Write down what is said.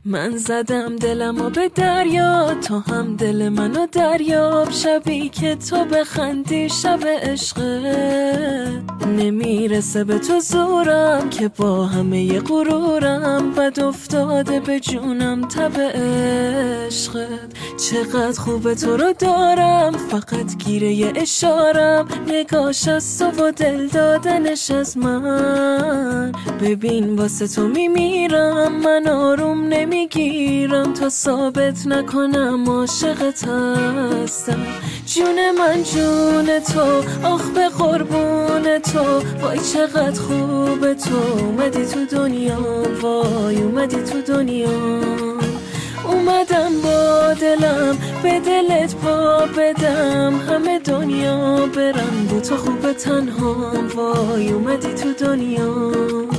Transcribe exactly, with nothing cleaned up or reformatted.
من زدم دلمو به دریا، تو هم دل منو دریاب. شبی که تو بخندی شب عشقه، نمیرسه به تو زورم که با همه غرورم بد افتاده به جونم تب عشقت. چقدر خوبه تو رو دارم، فقط گیره ی اشارم، نگاش از تو و دل دادنش از من. ببین واسه تو میمیرم، من آروم نمیگیرم تا ثابت نکنم عاشقت هستم. جون من جون تو، آخ به قربون تو، وای چقدر خوبه تو اومدی تو دنیا، وای اومدی تو دنیا. اومدم با دلم به دلت پا بدم، همه دنیا برم با تو خوبه تنها، وای اومدی تو دنیا.